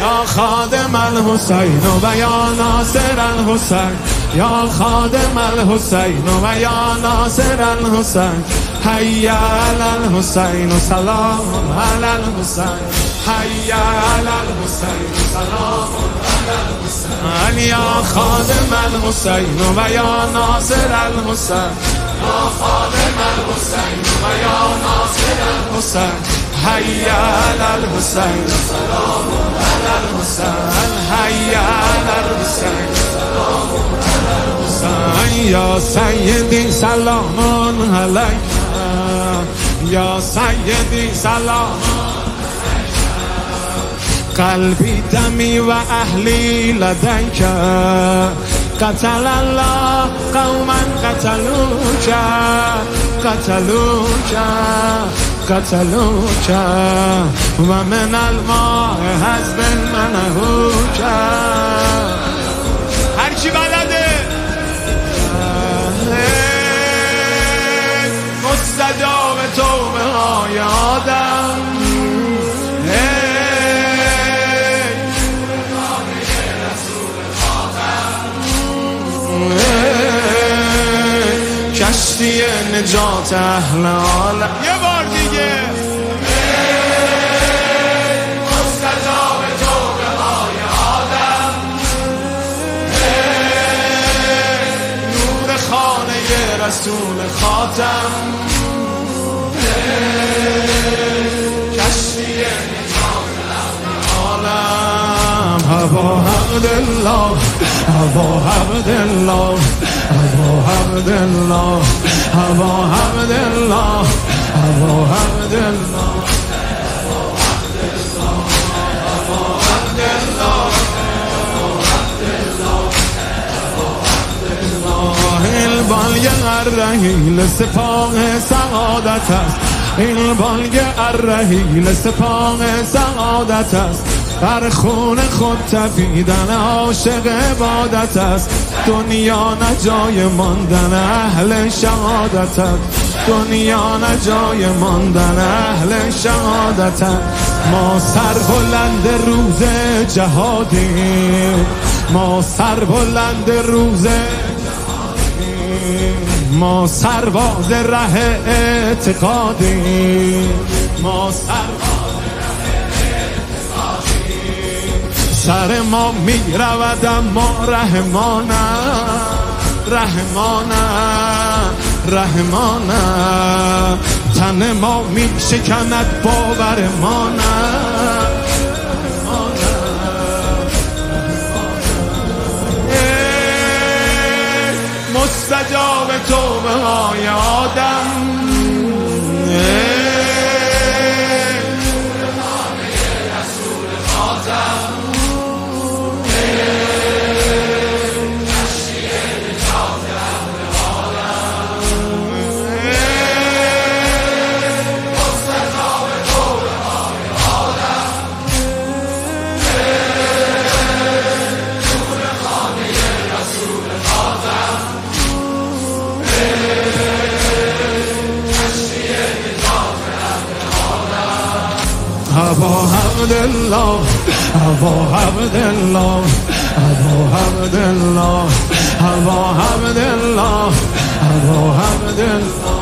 یا خادم الحسین و یا ناصر الحسین، یا خادم الحسین و یا ناصر الحسین، حی علی الحسین سلام علی الحسین، حی علی الحسین سلام علی الحسین، یا خادم الحسین و یا ناصر الحسین، یا خادم الحسین و یا ناصر الحسین، حی علی الحسین سلام علی الحسین، حی علی الحسین سلام علی الحسین، یا سیدی سلام علیک، یا سیدی سلام قلبی دمی و اهلی لدیک، قتل الله قوما قتلوک، قتلوک قتلوک و من الماء حزب منهوک. هر کی بلده مستجاب توبه های آدم، کشتی نجات اهل عالم. یه بار دیگه مستجاب توبه های آدم، نور خانه رسول خاتم، کشتی نجات اهل عالم. هوا عبدالله، هوا عبدالله، هوا عبدالله، هوا عبدالله، هوا عبدالله، این بالگ الرحیل سپاه سعادت است، این بالگ الرحیل سپاه سعادت است، بر خون خود تپیدن عاشق عبادت است، دنیا نه جای ماندن اهل شهادت است، دنیا نه جای ماندن اهل شهادت است. ما سربلند روز جهادیم، ما سربلند روز جهادیم، ما سرباز ره اعتقادیم، ما سرباز سر ما می رود اما رحمانه، رحمانه، رحمانه، تن ما می شکند باور ما نه، مستجاب توبه های آدم، هوا عبدالله، هوا عبدالله، هوا عبدالله، هوا عبدالله، هوا عبدالله.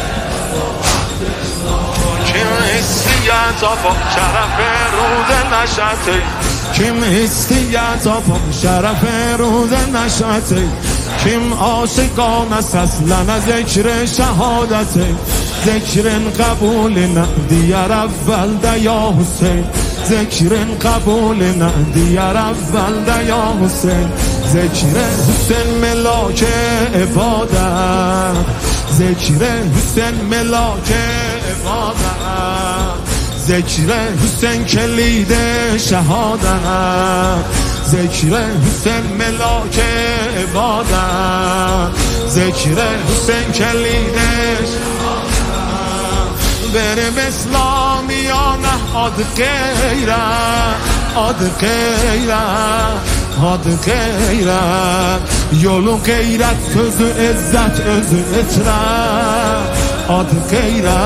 کیم هستیت آبا شرف روز نشاطی، کیم هستیت آبا شرف روز نشاطی، کیم عاشقان است اصلا ذکر شهادتی، ذکر قبول ندیر اول دیا حسین، ذکر قبول ندیر اول دیا حسین، ذکر حسین ملاک عبادت، ذکر حسین ملاک عبادت، ذکر حسین کلید شهادت، ذکر حسین ملاک عبادت، ذکر حسین کلید شهادت. بریم اسلامیانه آد غیره، آد غیره، آد غیره، یولو غیرت sözü عزت özü اطرح، آد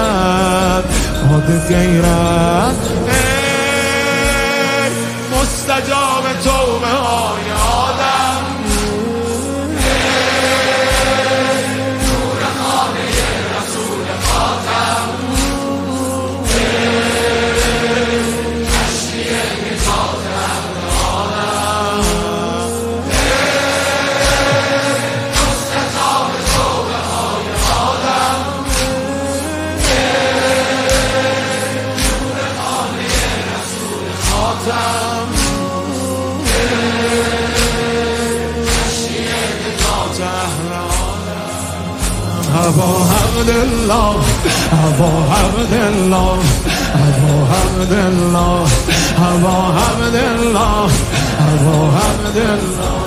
غیرت، آد غیرت. مستقیم ابو عبدالله ابو عبدالله ابو عبدالله ابو عبدالله ابو عبدالله